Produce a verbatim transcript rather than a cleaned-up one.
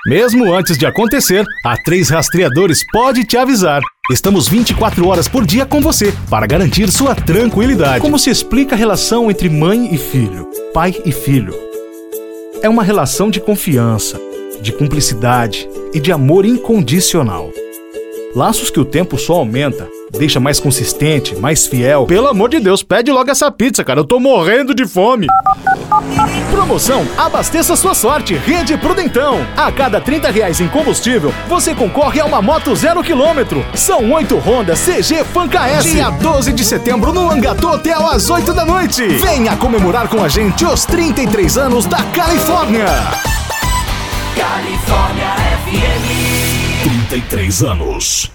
Mesmo antes de acontecer, a três Rastreadores pode te avisar. Estamos vinte e quatro horas por dia com você, para garantir sua tranquilidade. Como se explica a relação entre mãe e filho, pai e filho? É uma relação de confiança, de cumplicidade e de amor incondicional. Laços que o tempo só aumenta, deixa mais consistente, mais fiel. Pelo amor de Deus, pede logo essa pizza, cara. Eu tô morrendo de fome. Promoção Abasteça Sua Sorte, Rede Prudentão. A cada trinta reais em combustível, você concorre a uma moto zero quilômetro. São oito Honda C G Fanca S. Dia doze de setembro no Angatu Hotel às oito da noite. Venha comemorar com a gente os trinta e três anos da Califórnia. Califórnia F M. trinta e três anos.